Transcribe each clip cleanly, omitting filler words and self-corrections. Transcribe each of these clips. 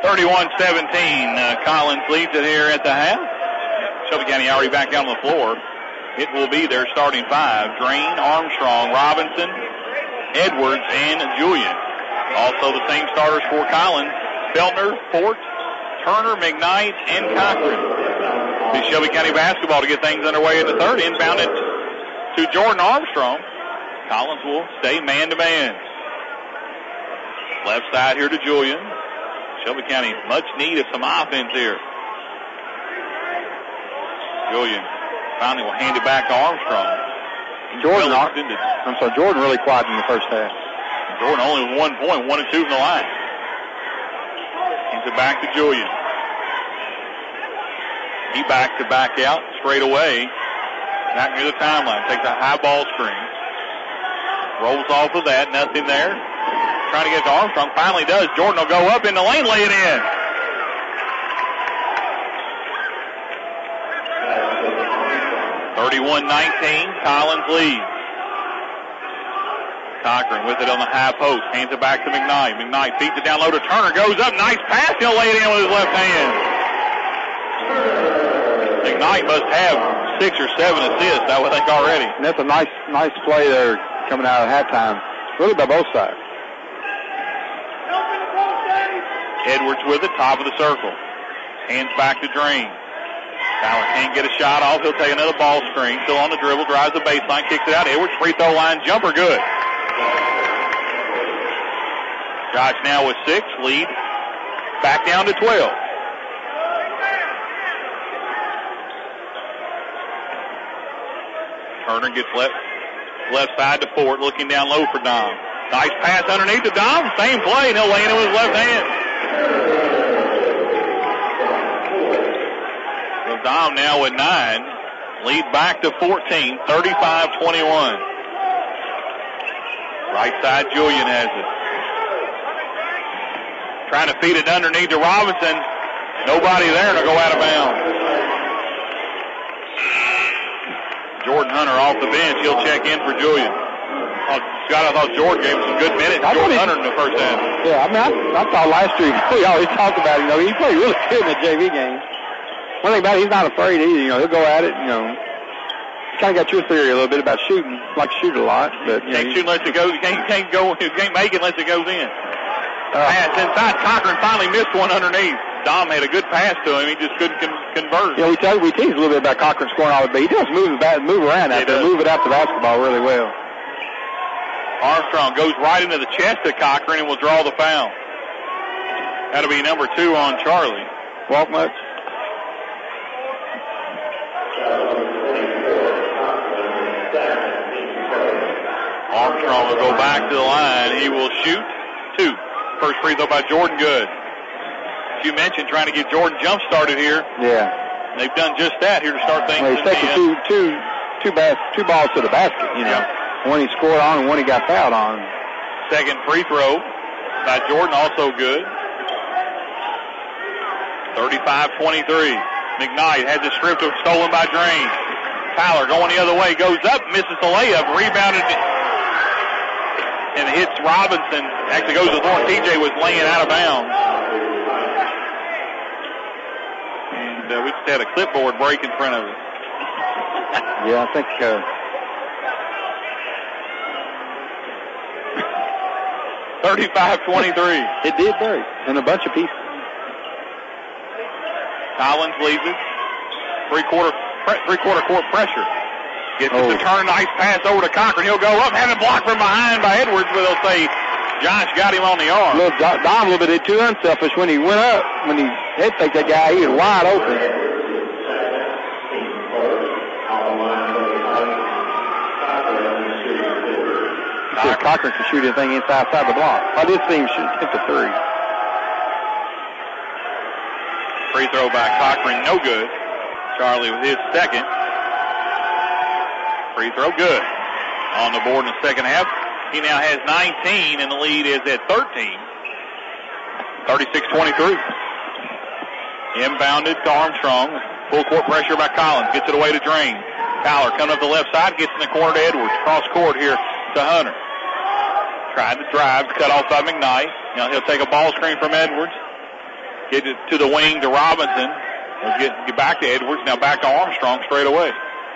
31-17. Collins leads it here at the half. Shelby County already back out on the floor. It will be their starting five. Drain, Armstrong, Robinson, Edwards, and Julian. Also the same starters for Collins. Feltner, Fort, Turner, McKnight, and Cochran. The Shelby County basketball to get things underway in the third. Inbounded to Jordan Armstrong. Collins will stay man-to-man. Left side here to Julian. Shelby County much need of some offense here. Julian finally will hand it back to Armstrong. Jordan really quiet in the first half. Jordan only with 1 point, 1 and 2 from the line. Hands it back to Julian. He back to back out straight away. Back near the timeline. Takes a high ball screen. Rolls off of that. Nothing there. Trying to get to Armstrong. Finally does. Jordan will go up in the lane, lay it in. (31-19). Collins leads. Cochran with it on the high post. Hands it back to McKnight. McKnight feeds it down low to Turner. Goes up. Nice pass. He'll lay it in with his left hand. McKnight must have 6 or 7 assists, I would think, already. And that's a nice play there coming out of halftime. Really by both sides. Edwards with it, top of the circle. Hands back to Drain. Fowler can't get a shot off. He'll take another ball screen. Still on the dribble, drives the baseline, kicks it out. Edwards, free throw line jumper, good. Josh now with 6, lead back down to 12. Turner gets left side to Fort, looking down low for Dom. Nice pass underneath to Dom. Same play, and he'll lay it with his left hand. So Dom now with 9. Lead back to 14, 35-21. Right side, Julian has it. Trying to feed it underneath to Robinson. Nobody there, and it'll go out of bounds. Jordan Hunter off the bench. He'll check in for Julian. Scott, I thought Jordan gave him some good minutes. Jordan Hunter in the first half. Yeah, I mean, I thought last year we always talked about it. He played really good in the JV game. One thing about it, he's not afraid either. He'll go at it. Kind of got your theory a little bit about shooting. Like to shoot a lot, but can't shoot unless it goes. You can't make it unless it goes in. Pass inside. Cochran finally missed one underneath. Dom had a good pass to him. He just couldn't convert. Yeah, we teased a little bit about Cochran scoring all the, but he does move around out there, move it out the basketball really well. Armstrong goes right into the chest of Cochran and will draw the foul. That'll be number 2 on Charlie. Walk much? Armstrong will go back to the line. He will shoot 2. First free throw by Jordan, good. As you mentioned, trying to get Jordan jump started here. Yeah. They've done just that here to start things. Well, he's taking two balls to the basket, Yeah. One he scored on and one he got fouled on. Second free throw by Jordan, also good. 35-23. McKnight has it stripped, stolen by Drain. Tyler going the other way, goes up, misses the layup, rebounded and hits Robinson. Actually goes to Thorne. TJ was laying out of bounds. And we just had a clipboard break in front of us. Yeah, I think 35-23. It did break in a bunch of pieces. Collins leads it. Three-quarter court pressure. Gets it to Turner. Nice pass over to Cochran. He'll go up, have it blocked from behind by Edwards, but they'll say Josh got him on the arm. Dom a little bit too unselfish when he went up. When he head faked that guy, he was wide open. Cochran can shoot anything inside the block. I did see him hit the 3. Free throw by Cochran, no good. Charlie with his second. Free throw, good. On the board in the second half. He now has 19, and the lead is at 13. 36-23. Inbounded to Armstrong. Full court pressure by Collins. Gets it away to Drain. Fowler coming up the left side. Gets in the corner to Edwards. Cross court here to Hunter. Tried to drive. Cut off by McKnight. Now he'll take a ball screen from Edwards. Get it to the wing to Robinson. Get back to Edwards. Now back to Armstrong straight away.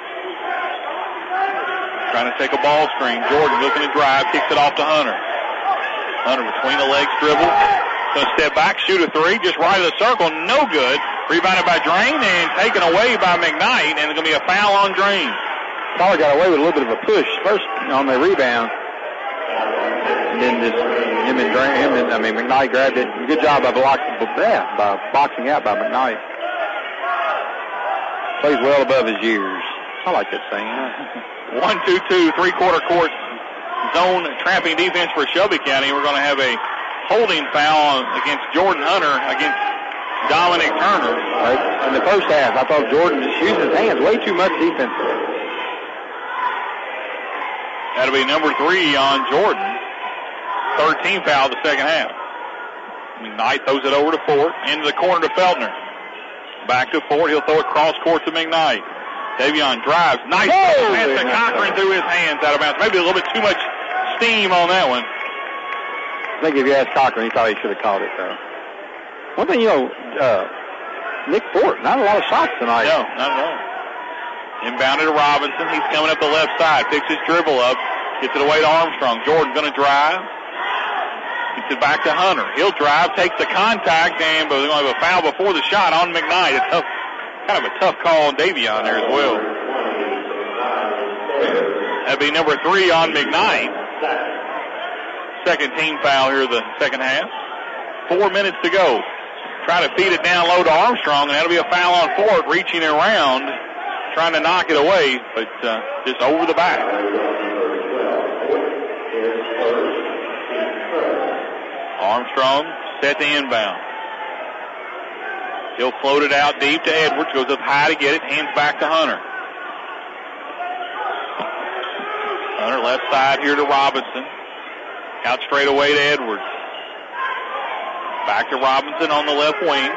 Trying to take a ball screen. Jordan looking to drive. Kicks it off to Hunter. Hunter between the legs dribble. Going to step back, shoot a three. Just right of the circle. No good. Rebounded by Drain and taken away by McKnight. And it's going to be a foul on Drain. Pollard got away with a little bit of a push first on the rebound. And then just McKnight grabbed it. Good job by boxing out by McKnight. Plays well above his years. I like that saying. 1-2-2, three-quarter court zone trapping defense for Shelby County. We're going to have a holding foul against Jordan Hunter against Dominic Turner. Right. In the first half, I thought Jordan just used his hands way too much defensively. That'll be number 3 on Jordan. 13 foul the second half. McKnight throws it over to Ford. Into the corner to Feltner. Back to Ford. He'll throw it cross court to McKnight. Davion drives. Nice pass to Cochran through his hands out of bounds. Maybe a little bit too much steam on that one. I think if you asked Cochran, he thought he should have caught it, though. One thing, Nick Ford, not a lot of shots tonight. No, not at all. Inbounded to Robinson. He's coming up the left side. Picks his dribble up. Gets it away to Armstrong. Jordan going to drive. Gets it back to Hunter. He'll drive, takes the contact, but they're going to have a foul before the shot on McKnight. Kind of a tough call on Davion there as well. That'd be number 3 on McKnight. Second team foul here the second half. 4 minutes to go. Try to feed it down low to Armstrong, and that'll be a foul on Ford, reaching around, trying to knock it away, but just over the back. Armstrong set to inbound. He'll float it out deep to Edwards. Goes up high to get it. Hands back to Hunter. Hunter left side here to Robinson. Out straight away to Edwards. Back to Robinson on the left wing.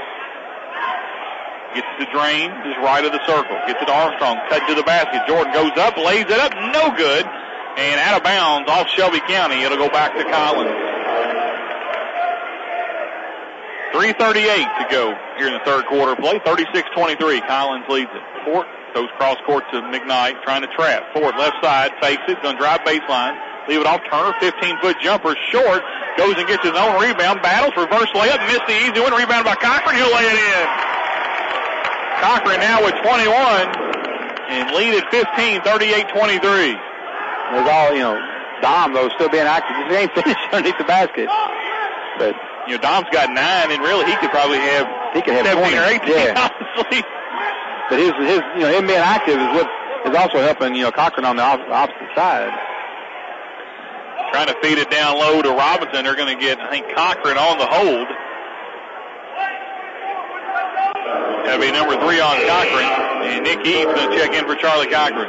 Gets the Drain, just right of the circle. Gets it to Armstrong, cut to the basket. Jordan goes up, lays it up, no good. And out of bounds off Shelby County. It'll go back to Collins. 3:38 to go here in the third quarter of play. 36-23. Collins leads it. Fort goes cross court to McKnight, trying to trap. Ford left side, fakes it, going to drive baseline. Leave it off Turner, 15-foot jumper, short. Goes and gets his own rebound. Battles, reverse layup, missed the easy one. Rebound by Cochran. He'll lay it in. Cochran now with 21 and lead at 15, 38-23. There's all, Dom, though, still being active. He ain't finished underneath the basket. But, Dom's got 9, and really he could probably have 17 20. or 18, yeah. honestly. But his him being active is what is also helping, Cochran on the opposite side. Trying to feed it down low to Robinson. They're going to get, I think, Cochran on the hold. That'll be number 3 on Cochran. And Nick Eads going to check in for Charlie Cochran.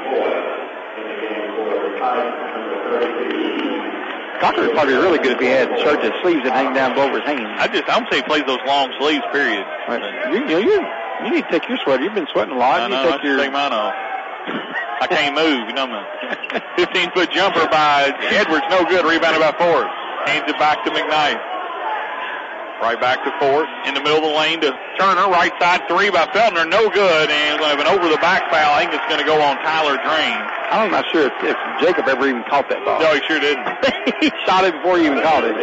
Cochran would probably be really good if he had shirts and sleeves that hang down over his hands. I'm going to say he plays those long sleeves, period. Right. You need to take your sweater. You've been sweating a lot. I know, I take mine off. I can't move, 15-foot jumper by Edwards, no good. Rebounded by Ford. Hands it back to McKnight. Right back to Ford. In the middle of the lane to Turner. Right side 3 by Feltner, no good. And going to have an over-the-back foul. I think it's going to go on Tyler Drain. I'm not sure if Jacob ever even caught that ball. No, he sure didn't. He shot it before he even caught it.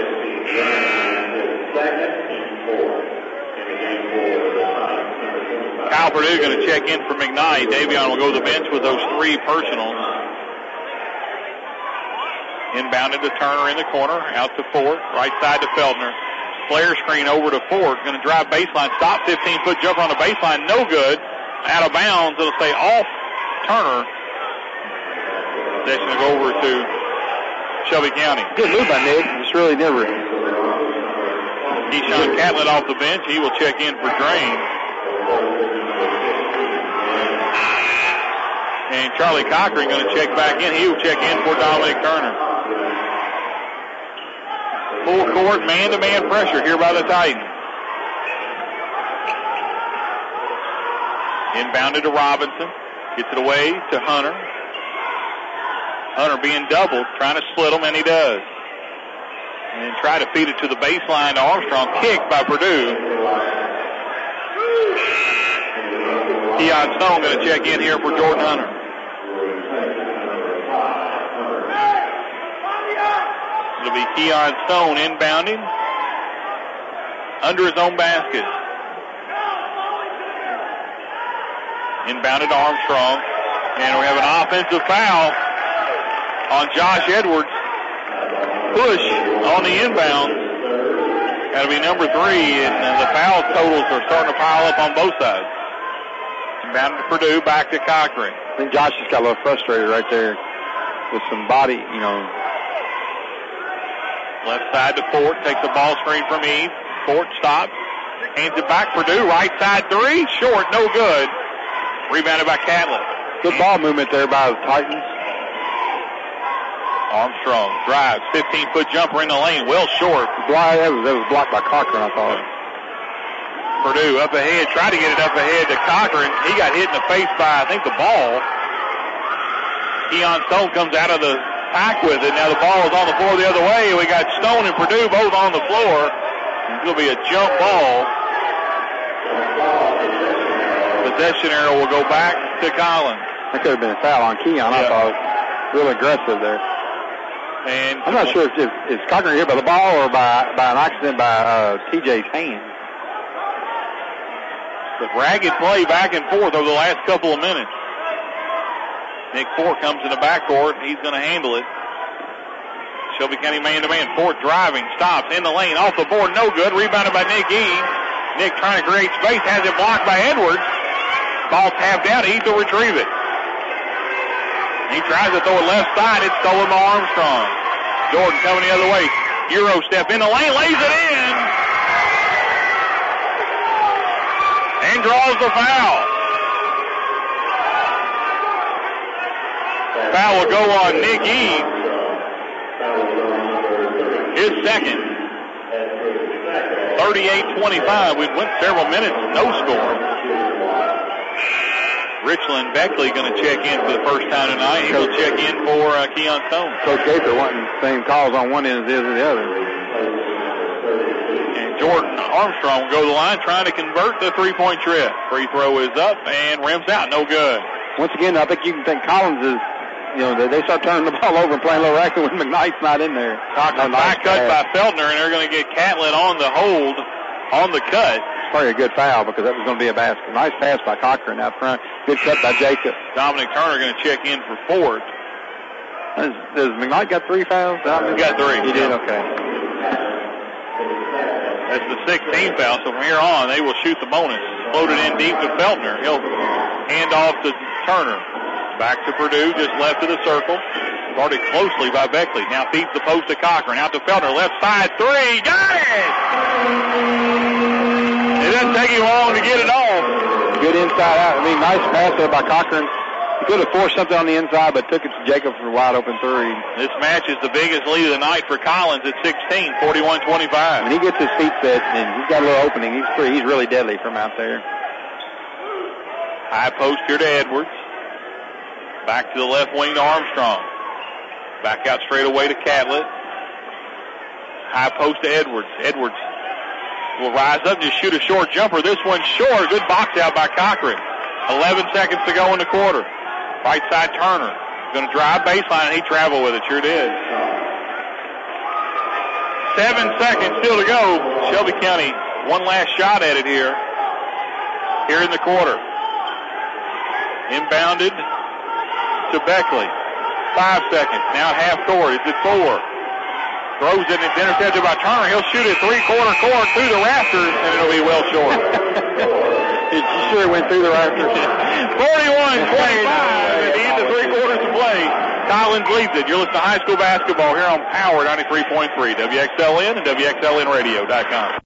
Kyle Purdue going to check in for McKnight. Davion will go to the bench with those 3 personals. Inbounded to Turner in the corner. Out to Ford. Right side to Feltner. Flare screen over to Ford. Going to drive baseline. Stop. 15-foot jumper on the baseline. No good. Out of bounds. It'll stay off Turner. Possession will go over to Shelby County. Good move by Nick. Just really never. Keyshawn Catlett off the bench. He will check in for Drain. And Charlie Cochran going to check back in. He will check in for Dominic Turner. Full court, man-to-man pressure here by the Titans. Inbounded to Robinson. Gets it away to Hunter. Hunter being doubled, trying to split him, and he does. And try to feed it to the baseline to Armstrong. Kicked by Purdue. Keon Stone going to check in here for Jordan Hunter. It'll be Keon Stone inbounding under his own basket. Inbounded to Armstrong. And we have an offensive foul on Josh Edwards. Push on the inbound. That'll be number 3, and the foul totals are starting to pile up on both sides. Inbounded to Purdue, back to Cochran. I think Josh just got a little frustrated right there with some body, Left side to Fort, takes the ball screen from Eve. Fort stops, hands it back. Purdue, right side 3, short, no good. Rebounded by Catlett. Good ball movement there by the Titans. Armstrong drives, 15-foot jumper in the lane, well short. That was blocked by Cochran, I thought. Purdue up ahead, tried to get it up ahead to Cochran. He got hit in the face by, I think, the ball. Keon Stone comes out of the pack with it. Now the ball is on the floor the other way. We got Stone and Purdue both on the floor. It'll be a jump ball. Possession arrow will go back to Collins. That could have been a foul on Keon, I thought. Real aggressive there. And I'm not sure if Cochran hit by the ball or by an accident by TJ's hand. The ragged play back and forth over the last couple of minutes. Nick Fort comes in the backcourt. He's going to handle it. Shelby County man-to-man. Fort driving, stops in the lane, off the board, no good. Rebounded by Nick Eaves. Nick trying to create space, has it blocked by Edwards. Ball tapped out. Eaves will retrieve it. He tries to throw it left side. It's stolen by Armstrong. Jordan coming the other way. Euro step in the lane, lays it in. And draws the foul. Foul will go on Nick Eaves. His second. 38-25. We went several minutes, no score. Richland Beckley going to check in for the first time tonight. He will check in for Keon Stone. Coach Gaither wanting the same calls on one end as the other. And Jordan Armstrong will go to the line trying to convert the three-point trip. Free throw is up and rims out. No good. Once again, I think you can think Collins is, they start turning the ball over and playing a little racket when McKnight's not in there. Back cut by Feltner, and they're going to get Catlett on the hold, on the cut. Probably a good foul because that was going to be a basket. Nice pass by Cochran out front. Good cut by Jacob. Dominic Turner going to check in for Ford. Does McKnight got 3 fouls? He got 3. He did? Okay. That's the 16th foul, so from here on, they will shoot the bonus. Floated in deep to Feltner. He'll hand off to Turner. Back to Purdue, just left of the circle. Guarded closely by Beckley. Now feeds the post to Cochran. Out to Feltner. Left side 3. Got it! It doesn't take him long to get it off. Good inside out. Nice pass there by Cochran. He could have forced something on the inside, but took it to Jacob for a wide open 3. This match is the biggest lead of the night for Collins at 16, 41-25. When he gets his feet set and he's got a little opening, he's really deadly from out there. High post here to Edwards. Back to the left wing to Armstrong. Back out straight away to Catlett. High post to Edwards. Edwards will rise up and just shoot a short jumper. This one short. Good box out by Cochran. 11 seconds to go in the quarter. Right side Turner. Going to drive baseline, and he traveled with it. Sure did. 7 seconds still to go. Shelby County, one last shot at it here in the quarter. Inbounded to Beckley. 5 seconds. Now at half court. It's at 4. Throws it and it's intercepted by Turner. He'll shoot it 3/4 court through the rafters, and it'll be well short. You sure it went through the rafters? 41-25 at the end of 3 quarters of play. Collins leads it. You're listening to high school basketball here on Power 93.3, WXLN and WXLNradio.com.